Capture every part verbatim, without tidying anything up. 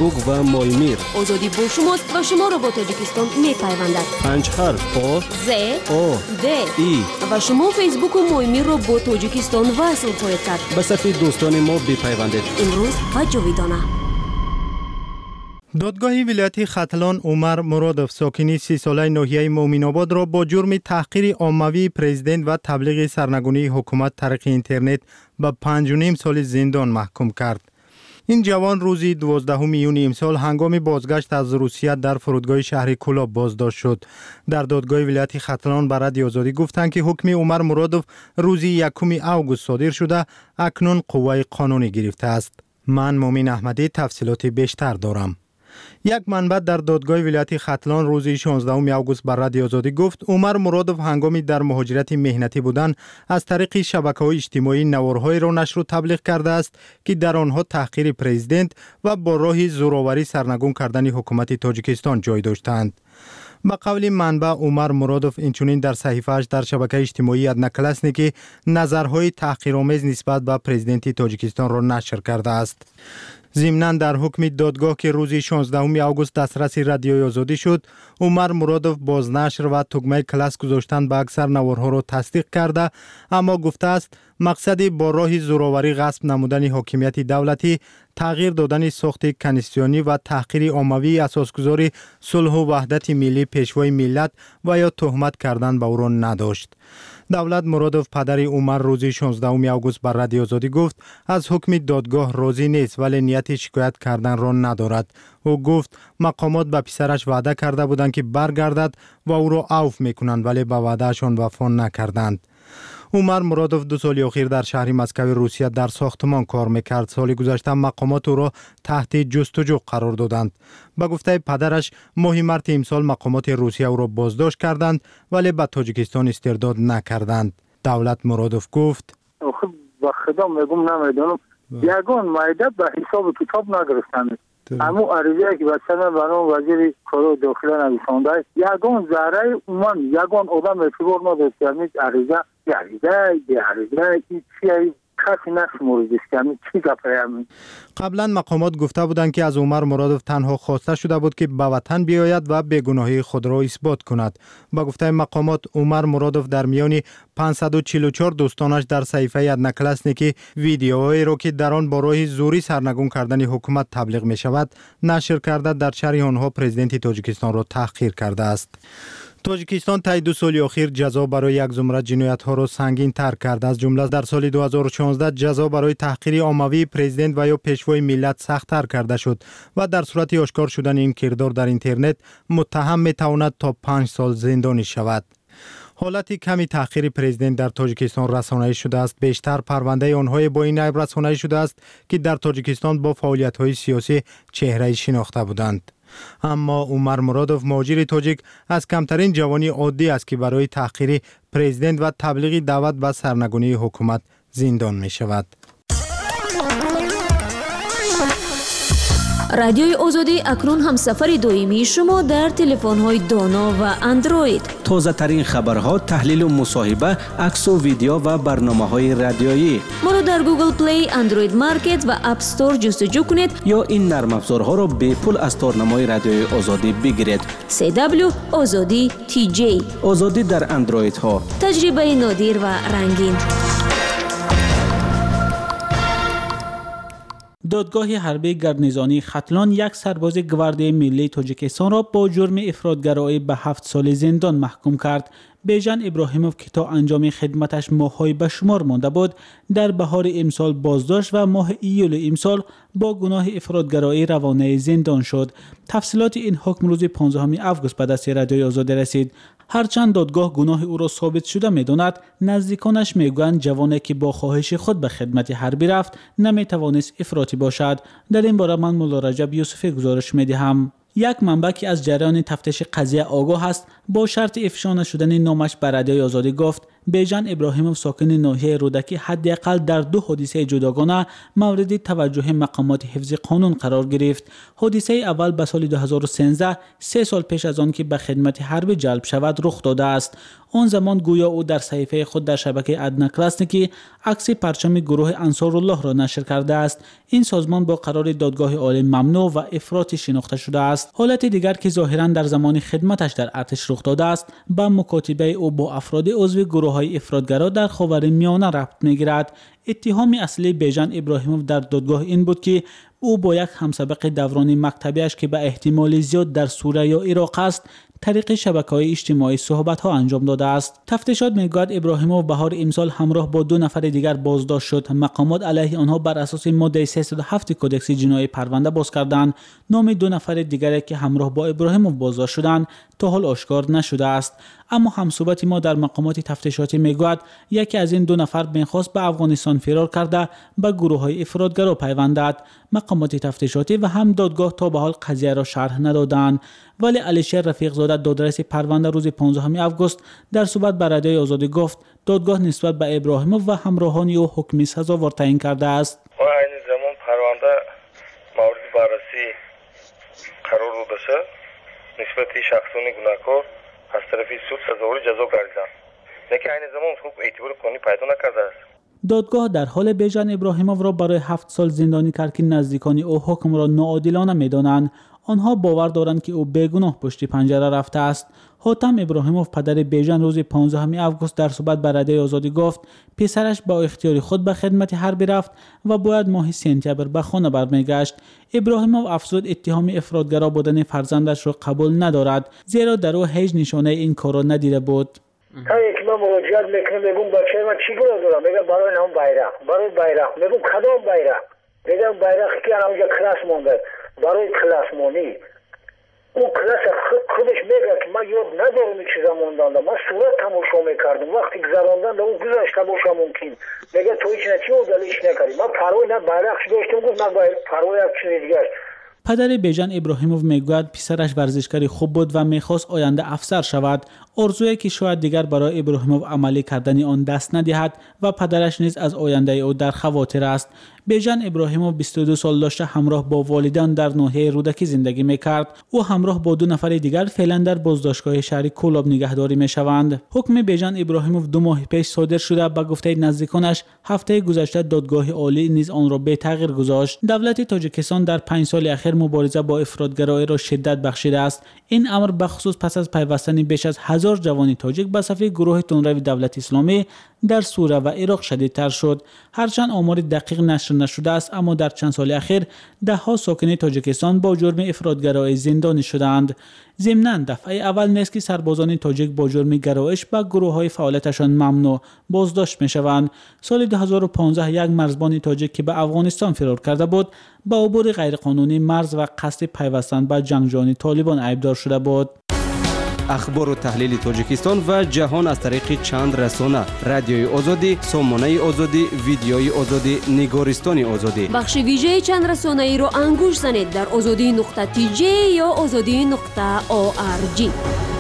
فیسبوک و مای میر. آزادی با شماست و شما را با تاجیکستان میپیوندد. پنج حرف آ ز او د ای و شما فیسبوک و مای میر را با تاجیکستان وصل خواهید کرد. به صفحه دوستان ما بپیوندید. امروز و جاویدانه. دادگاه ولایت ختلان عمر مرادوف ساکنی سی ساله ناحیه مومن‌آباد را با جرم تحقیر عاموی پرزیدنت و تبلیغ سرنگونی حکومت طریق اینترنت به پنج و نیم سال زندان محکوم کرد. این جوان روزی دوازدهم یونی امسال هنگام بازگشت از روسیه در فرودگاه شهر کولاب بازداشت شد. در دادگاه ولایت ختلان به رادیو آزادی گفتند که حکم عمر مرادوف روزی یکم اوگوست صادر شده، اکنون قوه قانونی گرفته است. من مومن احمدی تفصیلات بیشتر دارم. یک منبع در دادگاه ولایت ختلان روز شانزدهم اوگوست بر رادیو آزادی گفت عمر مرادوف هنگامی در مهاجرت مهنتی بودن از طریق شبکه‌های اجتماعی نوارهای را نشر و تبلیغ کرده است که در آنها تحقیر پرزیدنت و با راه زوراوری سرنگون کردن حکومت تاجیکستان جای داشتند. با قول منبع عمر مرادوف اینچنین در صحیفه‌اش در شبکه اجتماعی ادنکلسنی که نظرهای تحقیرآمیز نسبت به پرزیدنت تاجیکستان را نشر کرده است. ضمناً در حکم دادگاه که روز شانزدهم اوگوست دسترس رادیوی آزادی شد، عمر مرادوف بازنشر و تگمه کلاس گذاشتن به اکثر نوارها را تصدیق کرده، اما گفته است مقصد با راه زوراوری غصب نمودن حاکمیت دولتی، تغییر دادن ساخت کنستیونی و تحقیر عاموی اساسگذار صلح و وحدت ملی پیشوای ملت و یا تهمت کردن به او را نداشت. دولت مرادوف پدر عمر روز شانزدهم اوگوست بر رادیو آزادی گفت از حکم دادگاه راضی نیست ولی نیت شکایت کردن را ندارد. او گفت مقامات به پسرش وعده کرده بودند که برگردد و او را عفو میکنند ولی به وعدهشان وفا نکردند. عمر مرادوف دو سال اخیر در شهر مسکو روسیه در ساختمان کار میکرد. سال گذشته مقامات او را تحت جستجو قرار دادند. به گفته پدرش ماه مارس امسال مقامات روسیه او را بازداشت کردند ولی به تاجیکستان استرداد نکردند. دولت مرادوف گفت خب با خدا میگم نمیدونم یگان مایده به حساب کتاب نگرفتند. همون عریضه که بچه برای وزیر کار داخله نویسانده یگان ذره من یگان آدم اعتبار نداشت که همین عریضه عریضه عریضه این چیه کسی نشموریدش که همین چی گفته همین. قبلا مقامات گفته بودند که از عمر مرادوف تنها خواسته شده بود که به وطن بیاید و بیگناهی خود را اثبات کند. با گفته مقامات عمر مرادوف در میان پانصد و چهل و چهار دوستانش در صحیفه ادنکلسنی که ویدیوهایی را که در آن با راه زوری سرنگون کردن حکومت تبلیغ می شود نشر کرده در شرح آنها پرزیدنت تاجیکستان را تحقیر کرده است. تاجیکستان طی دو سال اخیر جزا برای یک زمره جنایت‌ها را سنگین تر کرده. از جمله در سال دو هزار و شانزده جزا برای تحقیر عاموی پرزیدنت و یا پیشوای ملت سخت‌تر کرده شد و در صورت آشکار شدن این کردار در اینترنت متهم می‌تواند تا پنج سال زندانی شود. حالت کمی تحقیر پرزیدنت در تاجیکستان رسانه‌ای شده است. بیشتر پرونده آنها با این عیب رسانه‌ای شده است که در تاجیکستان با فعالیت‌های سیاسی چهره‌ای شناخته بودند. اما عمر مرادوف مهاجر تاجیک از کمترین جوانی عادی است که برای تحقیر پرزیدنت و تبلیغ دعوت به سرنگونی حکومت زندان می شود. رادیوی آزادی اکنون هم سفر دائمی شما در تلفن‌های دانا و اندروید. تازه ترین خبرها، تحلیل و مصاحبه، عکس و ویدیو و برنامه‌های رادیویی. ما را در گوگل پلی، اندروید مارکت و اپ استور جستجو کنید یا این نرم افزارها را به پول از تارنمای رادیوی آزادی بگیرید. سی دبلیو آزادی تی جی. آزادی در اندروید ها. تجربه نادر و رنگین. دادگاه حربی گرنیزانی ختلان یک سرباز گواردی ملی تاجیکستان را با جرم افراطگرایی به هفت سال زندان محکوم کرد. بیژن ابراهیموف که تا انجام خدمتش ماه‌های به شمار مانده بود، در بهار امسال بازداشت و ماه ایول امسال با گناه افراطگرایی روانه زندان شد. تفصیلات این حکم روز پانزدهم اوگوست به دست رادیوی آزادی رسید. هرچند دادگاه گناه او را ثابت شده می‌داند، نزدیکانش میگویند جوانی که با خواهش خود به خدمت حربی رفت نمی‌توانست افراطی باشد. در این باره من مولا رجب یوسفی گزارش می‌دهم. یک منبع که از جریان تفتیش قضیه آگاه است با شرط افشا نشدن نامش بر رادیوی آزادی گفت بیژن ابراهیموف ساکن ناحیه رودکی حداقل در دو حادثه جداگانه مورد توجه مقامات حفظ قانون قرار گرفت. حادثه اول به سال دو هزار و سیزده، سه سال پیش از آن که به خدمت حربی جلب شود رخ داده است. آن زمان گویا او در صحیفه خود در شبکه ادنا کراسنیکی عکس پرچم گروه انصارالله را نشر کرده است. این سازمان با قرار دادگاه عالی ممنوع و افراطی شناخته شده است. حالت دیگر که ظاهرا در زمان خدمتش در ارتش رخ داده است با مکاتبه او با افراد عضو گروه‌های افراطگرا در خاورمیانه ربط می‌گیرد. اتهام اصلی بیژن ابراهیموف در دادگاه این بود که او با یک همسابق دوران مکتبیش که به احتمال زیاد در سوریه یا عراق است طریق شبکه‌های اجتماعی صحبت‌ها انجام داده است. تفتیشات می‌گوید ابراهیموف بهار امسال همراه با دو نفر دیگر بازداشت شد. مقامات علیه آنها بر اساس ماده سیصد و هفت کدکس جنایی پرونده باز کردند. نام دو نفر دیگری که همراه با ابراهیموف بازداشت شدند تا حال آشکار نشده است. اما همصحبت ما در مقامات تفتیشاتی می‌گوید یکی از این دو نفر می‌خواست به افغانستان فرار کرده به گروه‌های افراطگرا پیوندد. مقامات تفتیشاتی و هم دادگاه تا به حال قضیه را شرح ندادند. ولی علیشیر رفیقزاده دادرس پرونده روز پانزدهم آگوست در صحبت با رادیوی آزادی گفت دادگاه نسبت به ابراهیموف و همراهان او حکم سزاوار تعیین کرده است. و این زمان پرونده مورد بررسی قرار داده شد. نسبت شخصان گناهکار از طرف سود سزاوار جزا گردیدند. لیکن این زمان خوب اعتبار قانونی پیدا نکرده است. دادگاه در حال بیژن ابراهیموف را برای هفت سال زندانی کرد که نزدیکان او حکم را ناعادلانه می‌دانند. آنها باور دارند که او بیگناه پشت پنجره رفته است. حاتم ابراهیموف پدر بیژن روز پانزدهم آگوست در صحبت با رادیوی آزادی گفت پسرش با اختیار خود به خدمت حربی رفت و باید ماه سپتامبر به خانه برمیگشت. ابراهیموف افزود اتهام افراطگرا بودن فرزندش را قبول ندارد زیرا در او هیچ نشانه این کار را ندیده بود. تا یک من مراجعت میکنم میگم بچه من چی گناه دارم؟ میگم برای نام بیرق برای بیرق میگم کدام بیرق؟ میگم بیرقی که الان کلاس مونده برای کلاس مونی او کلاس خودش میگه که من یاد ندارم این چیزا موندم من صورت تماشا میکردم وقتی گذراندن او گذاشت تماشا ممکن میگه تو هیچ نچی و دلیش نکردی من پروای نه بیرقش داشتم گفت نه پروای یک چیز دیگه. پدر بیژن ابراهیموف میگوید پسرش ورزشکاری خوب بود و میخواست آینده افسر شود. آرزویی که شاید دیگر برای ابراهیموف عملی کردن آن دست ندهد و پدرش نیز از آینده او در خواطر است. بیژن ابراهیموف بیست و دو سال داشته همراه با والدین در ناحیه رودکی زندگی میکرد. او همراه با دو نفر دیگر فعلا در بازداشتگاه شهری کولاب نگهداری میشوند. حکم بیژن ابراهیموف دو ماه پیش صادر شده. به گفته نزدیکانش هفته گذشته دادگاه عالی نیز آن را به تغییر گذاشت. دولت تاجیکستان در پنج سال اخیر مبارزه با افراطگرایی را شدت بخشیده است. این امر به خصوص پس از پیوستن بیش از هزار جوان تاجیک به صف گروه تندروی دولت اسلامی در سوریه و عراق شدیدتر شد. هرچند آمار دقیق نشر نشده است اما در چند سال اخیر ده ها ساکن تاجیکستان با جرم افراطگرایی زندانی شدند. ضمناً دفعه اول نیست که سربازان تاجیک با جرم گرایش به گروه‌های فعالیتشان ممنوع بازداشت می‌شوند. سال دو هزار و پانزده یک مرزبان تاجیک که به افغانستان فرار کرده بود با عبور غیرقانونی مرز و قصد پیوستن به جنگجویان طالبان ایبدار شده بود. اخبار و تحلیل تاجیکستان و جهان از طریق چند رسانه: رادیوی آزادی، سامانه آزادی، ویدیوی آزادی، نگارستان آزادی. بخش ویژه چند رسانه ای رو انگوش زنید در آزادی نقطه تی جی یا آزادی نقطه او آر جی.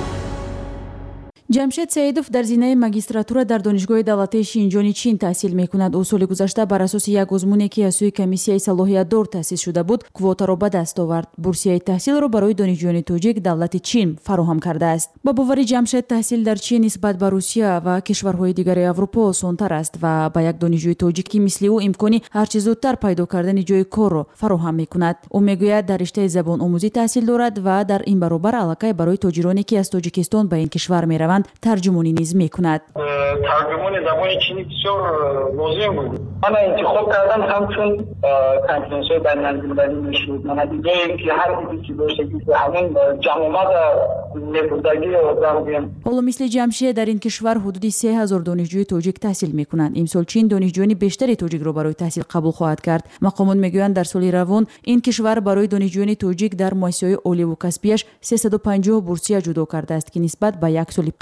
جمشید سعیدوف در زینه ماگیستراتورا در دانشگاه دولتی شینجان چین تحصیل میکند. او سال گذشته بر اساس یک آزمونی که از سوی کمیسیای صلاحیت دار تأسیس شده بود کوتا را به دست آورد. بورسیه تحصیل را برای دانشجویان تاجیک دولت چین فراهم کرده است. با باور جمشید تحصیل در چین نسبت به روسیه و کشورهای دیگر اروپا آسان‌تر است و با یک دانشجوی تاجیکی مثل او امکانی هر چه زودتر پیدا کردن جای کار را فراهم میکند. او میگوید در رشته زبان آموزی تحصیل دارد و در این برابر علاقه برای تاجرانی که از تاجیکستان به این کشور میروند ترجمانی نیز میکند. ترجمانی زبان چینی بسیار لازم بود. من انتخاب کردم همچون کنفرانس های بین‌المللی میشود. من دیگه اینکه هر چیزی که باشه که همین جمعیت نبودگی رو دارم. حالا مثل جمشید در این کشور حدود سه هزار دانشجوی تاجیک تحصیل میکنند. امسال چین دانشجویان بیشتری تاجیک را برای تحصیل قبول خواهد کرد. مقامات میگویند در سال روان این کشور برای دانشجویان تاجیک در مؤسسه‌های عالی و کسبیش سیصد و پنجاه بورسیه جدا کرده است که نسبت به یک سال قبل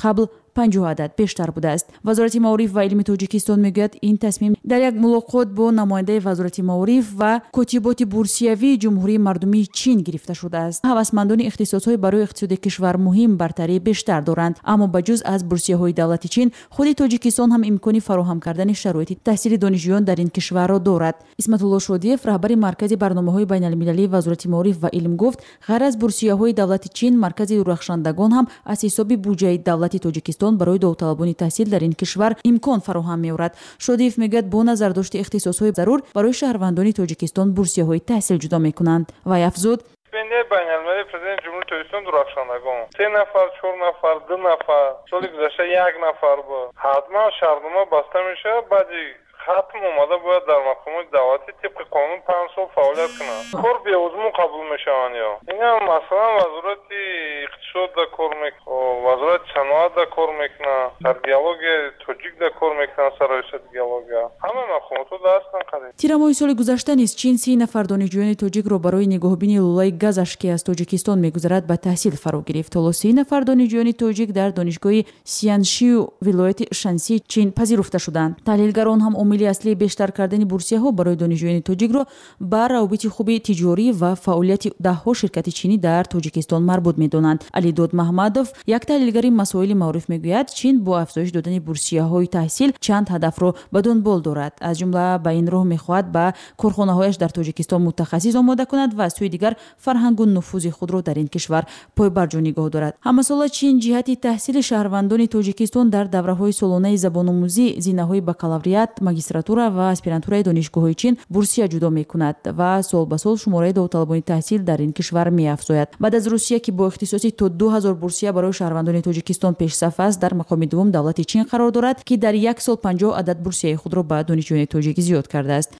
پنجاه عدد بیشتر بوده است. وزارت معارف و علم تاجیکستان میگوید این تصمیم در یک ملاقات با نماینده وزارت معارف و کتیبات بورسیوی جمهوری مردمی چین گرفته شده است. هوسمندان اختصاص‌های برای اقتصاد کشور مهم برتری بیشتر دارند، اما بجز از بورسیه‌های دولتی چین، خود تاجیکستان هم امکانی فراهم کردن شرایط تحصیل دانشجویان در این کشور را دارد. اسمت الله شادیف، رهبر مرکز برنامه‌های بین‌المللی وزارت معارف و علم گفت غرض بورسیه‌های دولتی چین مرکز درخشندگان هم از حساب بودجه دولت تاجیکستان برای داوطلبان تحصیل در این کشور امکان فراهم می‌آورد. شادیف میگوید با نظر داشت اختصاص‌های ضرور برای شهروندان تاجیکستان بورسیه‌های تحصیل جدا می‌کنند و افزود استیپендияи байналмилалии президент ҷумҳурии тоҷикистон дурахшандагон се нафар чор нафар ду нафар соли гузашта як нафар буд. ҳатман шартнома баста мешавад, баъди хатм омада бояд дар мақомоти давлатӣ тибқи қонун панҷ сол фаъолият кунад. кор беозмун қабул мешаванд. ё инам масалан вазорати иқтисод да кор мекунад, вазорати саноат да кор мекунад, саргеологияи тоҷик да кор мекунад, сароисати геология. ҳама мақомотҳо дастан қадим. тирамоҳи соли гузашта низ чин си нафар донишҷӯёни тоҷикро барои нигоҳубини лӯлаи газаш ки аз тоҷикистон мегузарад ба таҳсил фаро гирифт. ҳоло си нафар донишҷӯёни тоҷик дар донишгоҳи сияншиу вилояти шанси чин пазируфта шуданд. таҳлилгарон ҳам омили аслии бештар кардани бурсияҳо барои донишҷӯёни тоҷикро ба равобити хуби тиҷорӣ ва фаъолияти даҳҳо ширкати чинӣ дар тоҷикистон марбут медонанд. алидод маҳмадов, як таҳлилгари масоили маъриф, мегӯяд чин бо афзоиш додани бурсияҳои таҳсил чанд ҳадафро ба дунбол дорад. аз ҷумла ба ин роҳ мехоҳад ба корхонаҳояш дар тоҷикистон мутахассис омода кунад ва аз сӯи дигар фарҳангу нуфузи худро дар ин кишвар пойбарҷо нигоҳ дорад. ҳамасола чин ҷиҳати таҳсили шаҳрвандони тоҷикистон дар давраҳои солонаи забономӯзӣ, зинаҳои бакалавриат, магистратура ва аспирантураи донишгоҳҳои чин бурсия ҷудо мекунад ва сол ба сол шумораи давталабони таҳсил дар ин кишвар меафзояд. баъд аз русия ки бо ихтисоси то ду ҳазор бурсия барои шаҳрвандони тоҷикистон пешсаф аст, дар мақоми дуввум давлати чин қарор дорад ки дар як сол панҷоҳ адад бурсияи худро ба донишҷӯёни тоҷик зиёд кардааст.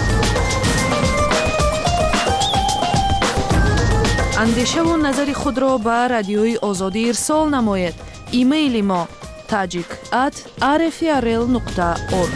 андешаву назари худро ба радиои озодӣ ирсол намоед. имейли мо tajik at r f r l нуқта org.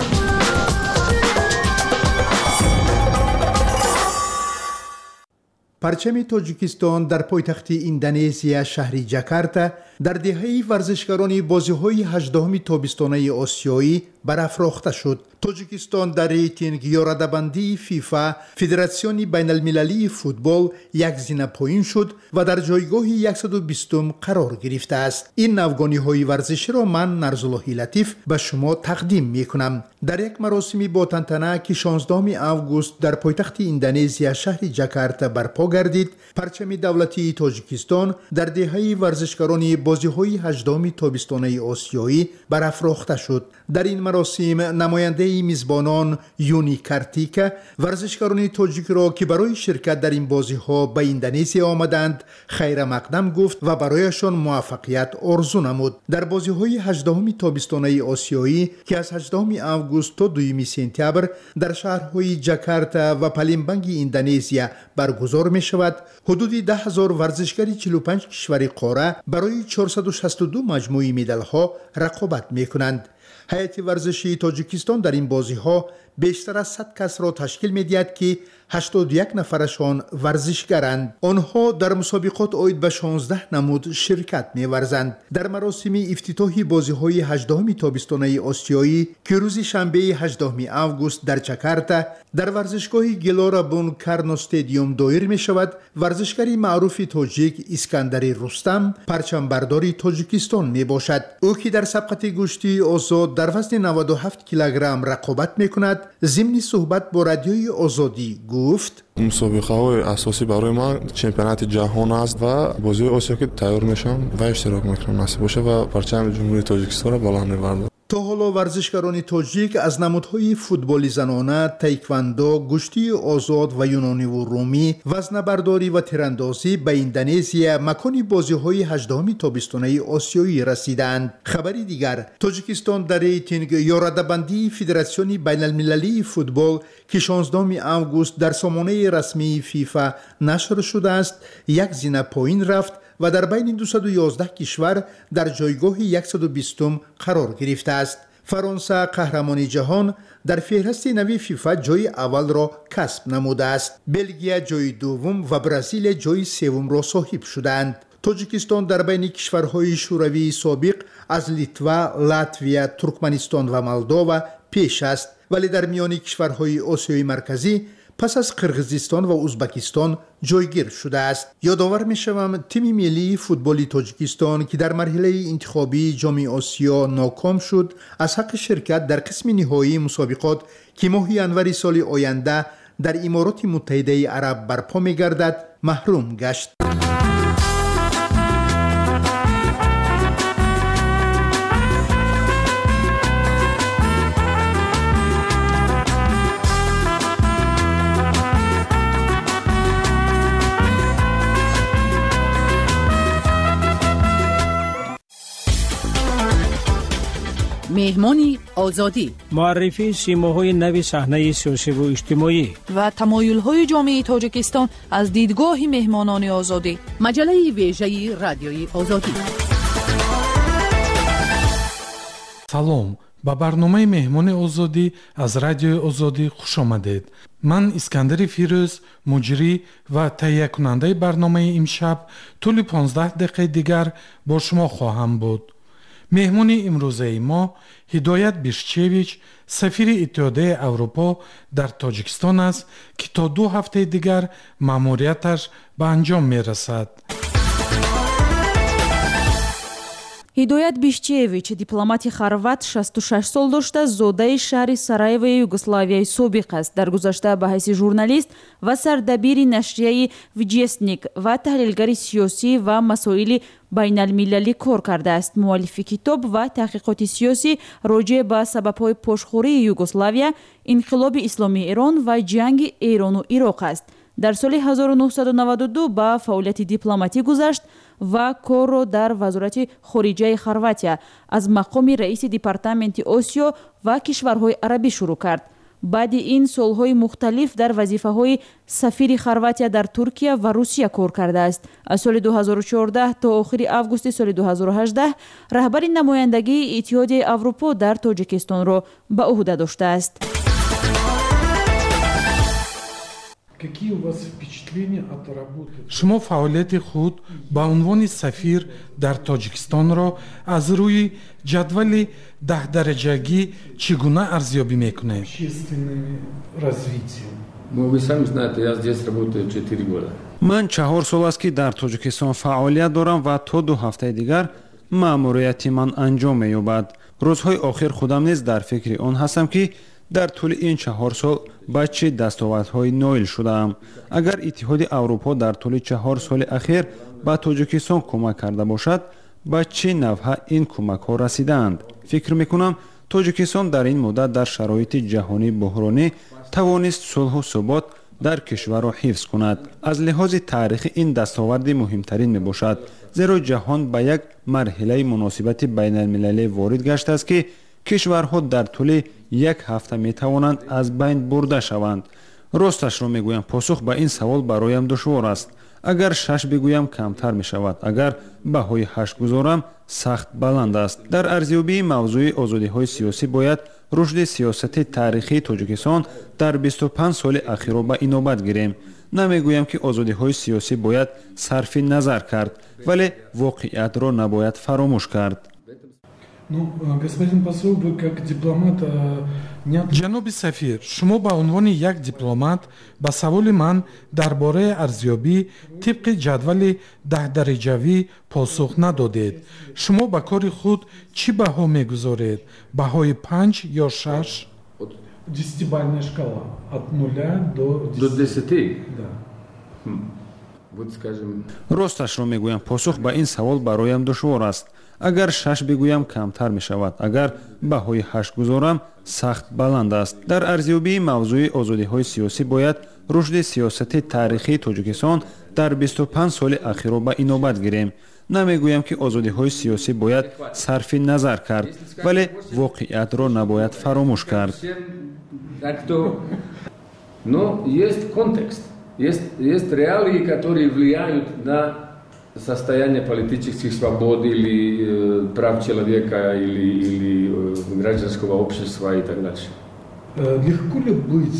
парчами тоҷикистон дар пойтахти индонезия шаҳри ҷакарта дар деҳаи варзишгарони бозиҳои ҳаждуҳуми тобистонаи осиёӣ барафрохта шуд. тоҷикистон дар рейтинг ёрадабандии фифа федератсиони байналмилалии футбол як зина поин шуд ва дар ҷойгоҳи яксаду бистум қарор гирифтааст. ин навгониҳои варзиширо ман нарзуллоҳи латиф ба шумо тақдим мекунам. дар як маросими ботантана ки шонздаҳуми август дар пойтахти индонезия шаҳри ҷакарта барпо гардид, парчами давлатии тоҷикистон дар деҳаи варзишгарони бозиҳои ҳаждуҳуми тобистонаи осиёӣ барафрохта шуд. дар ин маросим намояндаи мизбонон юни картика варзишгарони тоҷикро ки барои ширкат дар ин бозиҳо ба индонезия омаданд хайрамақдам гуфт ва барояшон муваффақият орзу намуд. дар бозиҳои ҳаждуҳуми тобистонаи осиёӣ ки аз ҳаҷдуҳуми август то дуюми сентябр дар шаҳрҳои ҷакарта ва палембанги индонезия баргузор мешавад, ҳудуди даҳ ҳазор варзишгари чилу панҷ кишвари қора барои чорсаду шасту ду маҷмӯи медалҳо рақобат мекунанд. ҳайати варзишии тоҷикистон дар ин бозиҳо бештар аз сад касро ташкил медиҳад ки ҳаштоду як нафарашон варзишгаранд. онҳо дар мусобиқот оид ба шонздаҳ намуд ширкат меварзанд. дар маросими ифтитоҳи бозиҳои ҳаждуҳуми тобистонаи осиёӣ ки рӯзи шанбеи ҳаҷдуҳуми август дар ҷакарта дар варзишгоҳи гелора бун карно стадиум доир мешавад, варзишгари маъруфи тоҷик искандари рустам парчамбардори тоҷикистон мебошад. ӯ ки дар сабқати гӯштии озод дар вазни наваду ҳафт килограмм рақобат мекунад, зимни суҳбат бо радиои озодӣ гуфт: мусобиқаҳои асосӣ барои ман чемпионати ҷаҳон аст ва бозиҳои осиё ки тайёр мешавам ва иштирок мекунам, насиб боша ва парчами ҷумҳурии Тоҷикистонро баланд мебардам. то ҳоло варзишгарони тоҷик аз намудҳои футболи занона, тайквандо, гӯштии озод ва юнониву румӣ, вазнабардорӣ ва тирандозӣ ба индонезия, макони бозиҳои ҳаҷдуҳуми тобистонаи осиёӣ расиданд. хабари дигар, тоҷикистон дар рейтинг ёрадабандии федератсиони байналмилалии футбол ки шонздаҳуми август дар сомонаи расмии фифа нашр шудааст, як зина поин рафт ва дар байни дусаду ёздаҳ кишвар дар ҷойгоҳи яксаду бистум қарор гирифтааст. фаронса қаҳрамони ҷаҳон дар феҳристи нави фифа ҷойи аввалро касб намудааст. белгия ҷойи дуввум ва бразилия ҷойи севумро соҳиб шуданд. тоҷикистон дар байни кишварҳои шӯравии собиқ аз литва, латвия, туркманистон ва молдова пеш аст, вале дар миёни кишварҳои осиёи марказӣ пас аз қирғизистон ва узбекистон ҷойгир шудааст. ёдовар мешавам тими миллии футболи тоҷикистон ки дар марҳилаи интихобии ҷоми осиё ноком шуд, аз ҳаққи ширкат дар қисми ниҳоии мусобиқот ки моҳи январи соли оянда дар имороти муттаҳидаи араб барпо мегардад, маҳрум гашт. меҳмони озодӣ муаррифии симоҳои нави саҳнаи сиёсиву иҷтимоӣ ва тамоюлҳои ҷомеаи тоҷикистон аз дидгоҳи меҳмонони озодӣ. маҷалаи вежаи радиои озодӣ. салом, ба барномаи меҳмони озодӣ аз радиои озодӣ хушомадед. ман искандари фирӯз, муҷрӣ ва таҳиякунандаи барномаи имшаб тӯли понздаҳ дақиқаи дигар бо шумо хоҳам буд. меҳмони имрӯзаи мо ҳидоят бишчевич, сафири иттиҳодияи аврупо дар тоҷикистон аст ки то ду ҳафтаи дигар маъмурияташ ба анҷом мерасад. ҳидоят бишчевич дипломати хорват шасту шаш сол дошта, зодаи шаҳри Сараевои Югославияи собиқ аст. дар гузашта ба ҳайси журналист ва сардабири нашрияи «Вҷестник» ва таҳлилгари сиёсӣ ва масоили байналмилалӣ кор кардааст. муаллифи китоб ва таҳқиқоти сиёсӣ роҷеъ ба сабабҳои пошхӯрии Югославия, инқилоби исломии Эрон ва ҷанги Эрону Ироқ аст. дар соли ҳазору нуҳсаду наваду ду ба фаъолияти дипломатӣ гузашт ва корро дар вазорати хориҷаи Хорватия аз мақоми раиси департаменти Осиё ва кишварҳои арабӣ шурӯъ кард. баъди ин солҳои мухталиф дар вазифаҳои сафири Хорватия дар Туркия ва Русия кор кардааст. аз соли ду ҳазору чордаҳ то охири августи соли ду ҳазору ҳаждаҳ раҳбари намояндагии Иттиҳодияи Аврупо дар Тоҷикистонро ба уҳда доштааст. шумо фаъолияти худ ба унвони сафир дар тоҷикистонро аз рӯи ҷадвали даҳдараҷагӣ чӣ гуна арзёбӣ мекунед? ман чаҳор сол аст ки дар тоҷикистон фаъолият дорам ва то ду ҳафтаи дигар маъмурияти ман анҷом меёбад. рӯзҳои охир худам низ дар фикри он ҳастам ки дар тӯли ин чаҳор сол ба чӣ дастовардҳои ноил шудаам. агар иттиҳоди аврупо дар тӯли чаҳор соли ахир ба тоҷикистон кӯмак карда бошад, ба чӣ навъ ин кӯмакҳо расидаанд? фикр мекунам тоҷикистон дар ин муддат дар шароити ҷаҳонӣ буҳронӣ тавонист сулҳу субот дар кишварро ҳифз кунад. аз лиҳози таърихӣ ин дастоварди муҳимтарин мебошад, зеро ҷаҳон ба як марҳилаи муносибати байналмилалӣ ворид гаштааст ки кишварҳо дар тӯли як ҳафта метавонанд аз байн бурда шаванд. росташро мегӯям, посух ба ин савол бароям душвор аст. агар шаш бигӯям камтар мешавад, агар баҳои ҳашт гузорам сахт баланд аст. дар арзёбии мавзӯи озодиҳои сиёсӣ бояд рушди сиёсати таърихии Тоҷикистон дар бисту панҷ соли ахирро ба инобат гирем. намегӯям ки озодиҳои сиёсӣ бояд сарфи назар кард, вале воқеиятро набояд фаромӯш кард. Ну, господин посол, вы как дипломат... ҷаноби сафир, шумо ба унвони як дипломат ба саволи ман дар бораи арзёбӣ тибқи ҷадвали даҳдараҷавӣ посух надодед. шумо ба кори худ чӣ баҳо мегузоред? баҳои панҷ ё шаш? десятибалльная шкала от нуля до десяти. Да. росташро мегӯям, посух ба ин савол бароям душвор аст. агар шаш бигӯям камтар мешавад, агар баҳои ҳашт гузорам сахт баланд аст. дар арзёбии мавзӯи озодиҳои сиёсӣ бояд рушди сиёсати таърихии Тоҷикистон дар бисту панҷ соли ахирро ба инобат гирем. намегӯям ки озодиҳои сиёсӣ бояд сарфи назар кард, вале воқеиятро набояд фаромӯш кард. Но есть контекст, есть, есть реалии, которые влияют на состояние политических свобод или э, прав человека или, или э, гражданского общества и так дальше. Легко ли быть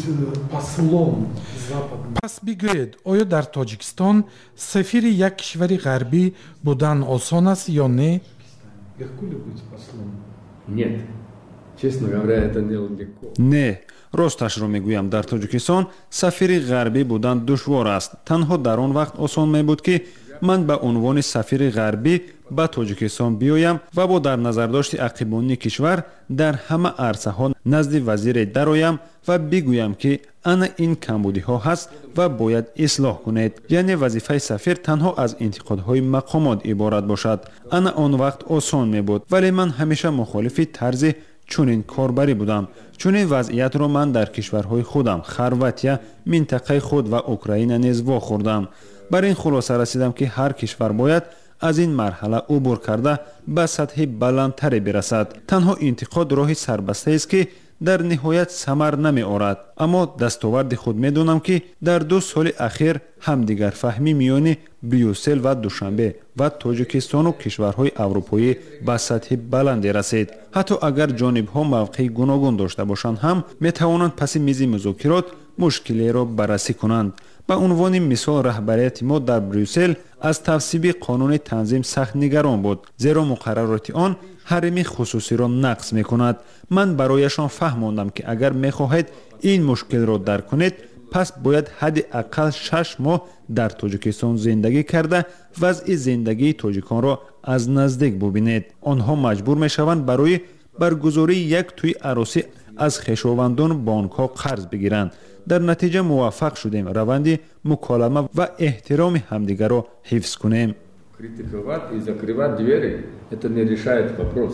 послом Запада? Пас бигӯед, оё дар Тоҷикистон сафири як кишвари ғарбӣ будан осон аст ё не? Легко ли быть послом? Нет. Честно говоря, это не легко. Не, росташро мегӯям, дар Тоҷикистон сафири ғарбӣ будан душвор аст. Танҳо дар он вақт осон мебуд ки ман ба унвони сафири ғарбӣ ба Тоҷикистон биёям ва бо дар назардошти ақибонии кишвар дар ҳама арсаҳо назди вазире дароям ва бигӯям ки ана ин камбудиҳо ҳаст ва бояд ислоҳ кунед. яъне вазифаи сафир танҳо аз интиқодҳои мақомот иборат бошад. ана он вақт осон мебуд, вале ман ҳамеша мухолифи тарзи чунин корбарӣ будам. чунин вазъиятро ман дар кишварҳои худам, Хорватия, минтақаи худ ва Украина низ вохӯрдам. бар ин хулоса расидам ки ҳар кишвар бояд аз ин марҳала убур карда ба сатҳи баландтаре бирасад. танҳо интиқод роҳи сарбастаест ки дар ниҳоят самар намеорад. аммо дастоварди худ медонам ки дар ду соли ахир ҳамдигарфаҳмӣ миёни Брюссел ва Душанбе ва Тоҷикистону кишварҳои аврупоӣ ба сатҳи баланде расид. ҳатто агар ҷонибҳо мавқеи гуногун дошта бошанд ҳам метавонанд паси мизи музокирот мушкилеро баррасӣ кунанд. ба унвони мисол раҳбарияти мо дар Брюссел аз тавсиби қонуни танзим сахт нигарон буд, зеро муқаррароти он ҳарими хусусиро нақс мекунад. ман барояшон фаҳмондам ки агар мехоҳед ин мушкилро дарк кунед, пас бояд ҳадди аққал шаш моҳ дар Тоҷикистон зиндагӣ карда вазъи зиндагии тоҷиконро аз наздик бубинед. онҳо маҷбур мешаванд барои баргузории як тӯи аросӣ аз хешовандон бонкҳо қарз бигиранд. дар натиҷа муваффақ шудем раванди муколама ва эҳтироми ҳамдигарро ҳифз кунем. Критиковать и закрывать двери – это не решает вопрос.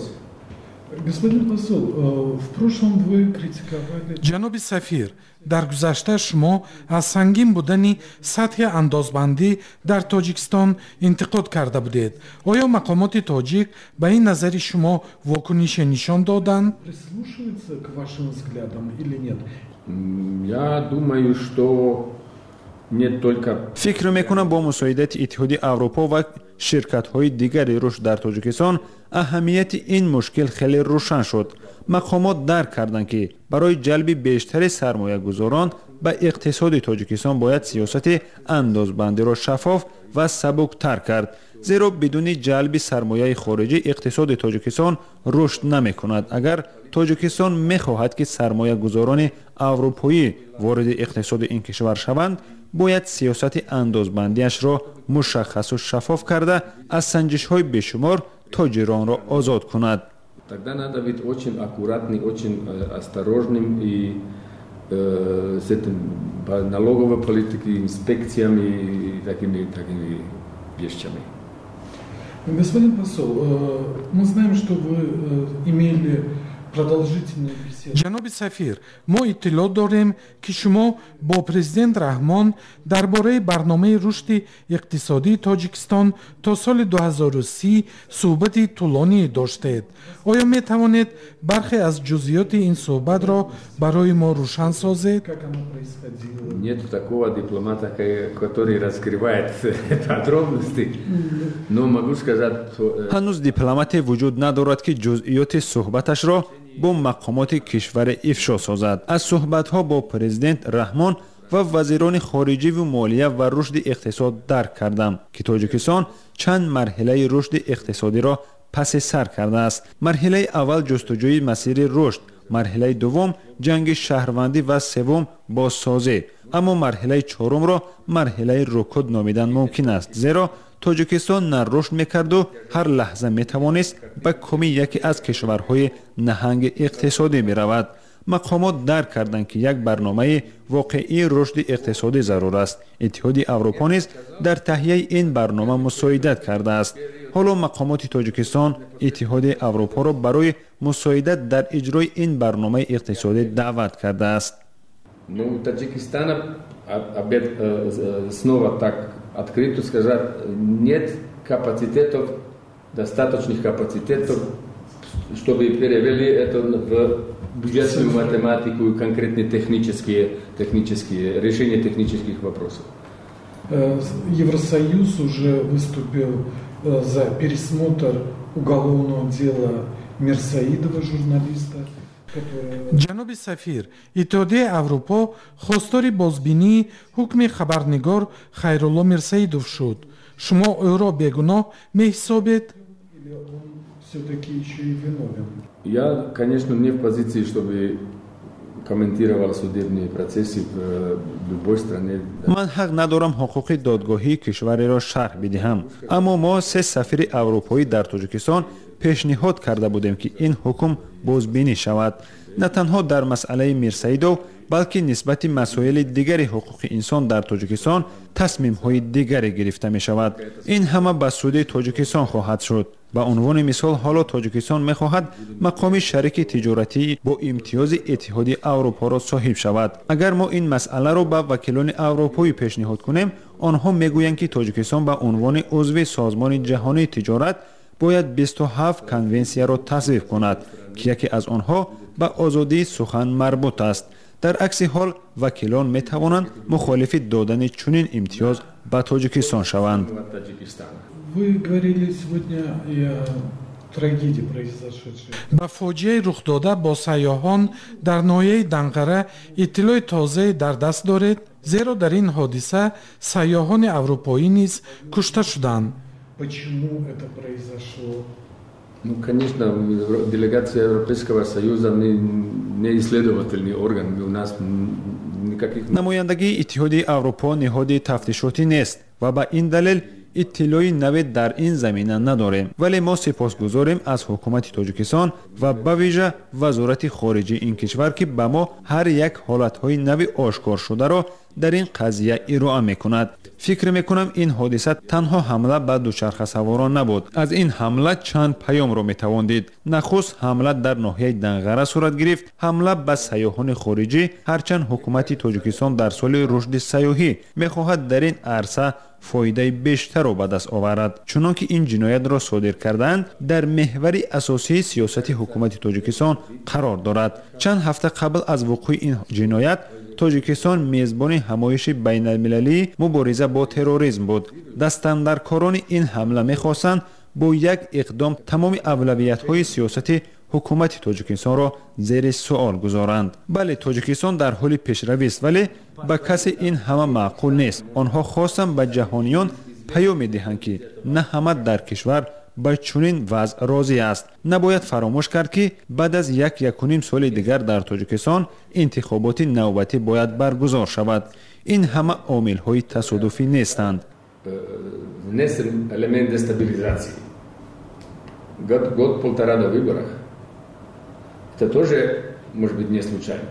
Господин посол, в прошлом вы критиковали... ҷаноби сафир, дар гузашта шумо аз сангин будани сатҳи андозбандӣ дар Тоҷикистон интиқод карда будед. оё мақомоти тоҷик ба ин назари шумо вокунише нишон доданд? Прислушиваются к вашим взглядам или нет? Я думаю, что не только... фикр мекунам бо мусоидати иттиҳоди Аврупо ва ширкатҳои дигари рушд дар Тоҷикистон аҳамияти ин мушкил хеле рӯшан шуд. мақомот дарк карданд ки барои ҷалби бештари сармоягузорон ба иқтисоди Тоҷикистон бояд сиёсати андозбандиро шаффоф ва сабуктар кард, зеро бидуни ҷалби сармояи хориҷӣ иқтисоди Тоҷикистон рушд намекунад. агар Тоҷикистон мехоҳад ки сармоягузорони аврупоӣ вориди иқтисоди ин кишвар шаванд, бояд сиёсати андозбандиашро мушаххасу шаффоф карда аз санҷишҳои бешумор тоҷиронро озод кунад. Тогда надо быть очень аккуратным, очень э, осторожным и э, с этим по налоговой политике, инспекциями и такими, такими вещами. Господин посол, э, мы знаем, что вы э, имели продолжительные беседы. ҷаноби сафир, мо иттилоъ дорем ки шумо бо президент Раҳмон дар бораи барномаи рушди иқтисодии Тоҷикистон то соли ду ҳазору си суҳбати тӯлоние доштед. оё метавонед бархе аз ҷузъиёти ин суҳбатро барои мо рӯшан созед? Нет такого дипломата, который раскрывает подробности, но могу сказать... ҳанӯз дипломате вуҷуд надорад ки ҷузъиёти суҳбаташро бо мақомоти кишваре ифшо созад. аз суҳбатҳо бо президент Раҳмон ва вазирони хориҷиву молия ва рушди иқтисод дарк кардам ки Тоҷикистон чанд марҳилаи рушди иқтисодиро паси сар кардааст. марҳилаи аввал ҷустуҷӯи масири рушд, марҳилаи дуввум ҷанги шаҳрвандӣ ва севум бозсозӣ. аммо марҳилаи чорумро марҳилаи рукуд номидан мумкин аст, зеро Тоҷикистон на рушд мекарду ҳар лаҳза метавонист ба кӯми яке аз кишварҳои наҳанги иқтисодӣ биравад. мақомот дарк карданд ки як барномаи воқеии рушди иқтисодӣ зарур аст. иттиҳоди Аврупо низ дар таҳияи ин барнома мусоидат кардааст. ҳоло мақомоти Тоҷикистон иттиҳоди Аврупоро барои мусоидат дар иҷрои ин барномаи иқтисодӣ даъват кардааст. Но у Таджикистана снова так открыто сказать, нет капацитетов, достаточных капацитетов, чтобы перевели это в бюджетную математику и конкретные технические, технические решения технических вопросов. Евросоюз уже выступил за пересмотр уголовного дела Мирсаидова, журналиста. ҷаноби сафир, иттиҳодияи аврупо хостори бозбинии ҳукми хабарнигор Хайрулло Мирсаидов шуд. шумо ӯро бегуноҳ меҳисобед? Я, конечно, не в позиции, чтобы комментировал судебные процессы в любой стране. ман ҳақ надорам ҳуқуқи додгоҳии кишвареро шарҳ бидиҳам, аммо мо се сафири аврупоӣ дар Тоҷикистон пешниҳод карда будем ки ин ҳукм бозбинӣ шавад, на танҳо дар масъалаи Мирсаидов, балки нисбати масоили дигари ҳуқуқи инсон дар Тоҷикистон тасмимҳои дигаре гирифта мешавад. ин ҳама ба суди Тоҷикистон хоҳад шуд. ба унвони мисол, ҳоло Тоҷикистон мехоҳад мақоми шарики тиҷоратӣ бо имтиёзи Иттиҳоди Аврупоро соҳиб шавад. агар мо ин масъаларо ба вакилони аврупоӣ пешниҳод кунем, онҳо мегӯянд ки Тоҷикистон ба унвони узви Созмони ҷаҳонии тиҷорат бояд бисту ҳафт конвенсияро тасвиб кунад, ки яке аз онҳо ба озодии сухан марбут аст. дар акси ҳол вакилон метавонанд мухолифи додани чунин имтиёз ба Тоҷикистон шаванд. ба фоҷиаи рухдода бо сайёҳон дар ноҳияи Данқара иттилои тозае дар даст доред, зеро дар ин ҳодиса сайёҳони аврупоӣ низ кушта шуданд. Ну, конечно, делегация Европейского Союза не, не исследовательный орган, у нас никаких... намояндагии Иттиҳоди Аврупо ниҳоди тафтишотӣ нест ва ба ин далел иттилои наве дар ин замина надорем, вале мо сипосгузорем аз ҳукумати Тоҷикистон ва ба вижа вазорати хориҷии ин кишвар ки ба мо ҳар як ҳолатҳои нави ошкоршударо дар ин қазия ироа мекунад. фикр мекунам ин ҳодиса танҳо ҳамла ба дучархасаворон набуд. аз ин ҳамла чанд паёмро метавон дид. нахуст ҳамла дар ноҳияи Данғара сурат гирифт, ҳамла ба сайёҳони хориҷӣ, ҳарчанд ҳукумати Тоҷикистон дар соли рушди сайёҳӣ мехоҳад дар ин арса фоидаи бештарро ба даст оварад. чунон ки ин ҷиноятро содир кардаанд, дар меҳвари асосии сиёсати ҳукумати Тоҷикистон қарор дорад. чанд ҳафта қабл аз вуқӯи ин ҷиноят, Тоҷикистон мезбони ҳамоиши байналмилалии мубориза бо терроризм буд. Дастандаркорони ин ҳамла мехостанд бо як иқдом тамоми авлавиятҳои сиёсати ҳукумати Тоҷикистонро зери суол гузоранд. бале, Тоҷикистон дар ҳоли пешравист, вале ба каси ин ҳама маъқул нест. онҳо хостанд ба ҷаҳониён паёме диҳанд ки на ҳама дар кишвар ба чунин вазъ розӣ аст. набояд фаромӯш кард ки баъд аз як якуним соли дигар дар Тоҷикистон интихоботи навбатӣ бояд баргузор шавад. ин ҳама омилҳои тасодуфӣ нестанд. Внесен элемент дестабилизации. Год, год-полтора до выборов. Это тоже, может быть, не случайно.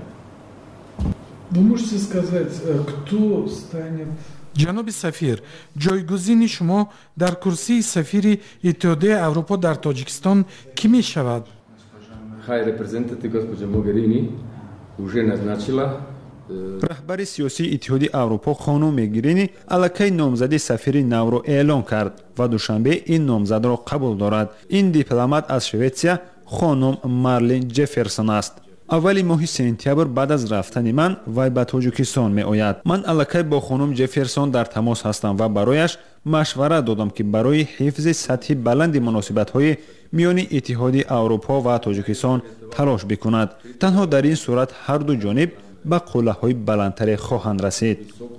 Вы можете сказать, кто станет... ҷаноби сафир, ҷойгузини шумо дар курсии сафири Иттиҳодияи Аврупо дар Тоҷикистон кӣ мешавад? High representative госпожа Могерини уже назначила раҳбари сиёсии Иттиҳоди Аврупо хонум Могерини аллакай номзади сафири навро эълон кард ва душанбе ин номзадро қабул дорад. ин дипломат аз Шветсия хонум Марлин Ҷефферсон аст. аввали моҳи сентябр баъд аз рафтани ман вай ба Тоҷикистон меояд. ман аллакай бо хонум Ҷефферсон дар тамос ҳастам ва барояш машвара додам ки барои ҳифзи сатҳи баланди муносибатҳои миёни Иттиҳоди Аврупо ва Тоҷикистон талош бикунад. танҳо дар ин сурат ҳар ду ҷониб ба қуллаҳои баландтаре хоҳанд расид.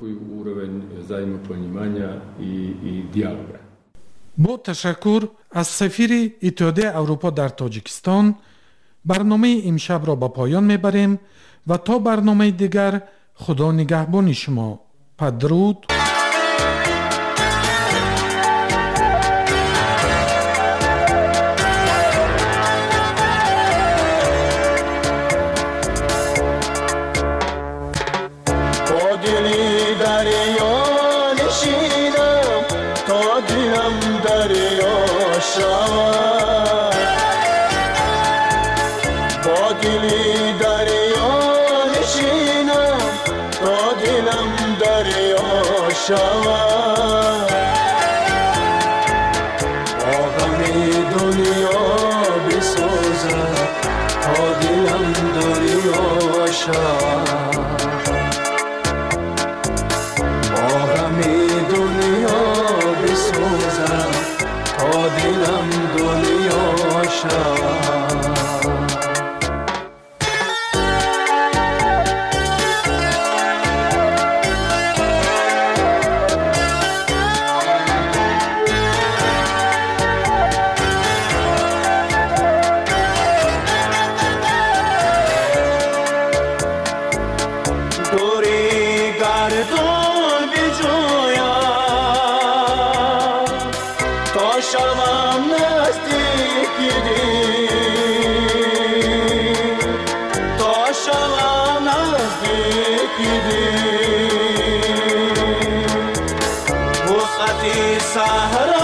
бо ташаккур аз сафири Иттиҳодияи Аврупо дар Тоҷикистон, барномаи имшабро ба поён мебарем ва то барномаи дигар худо нигаҳбони шумо. падруд. تا شرمم نزدیکیدی تا شرمم نزدیکیدی وسعتی صحرا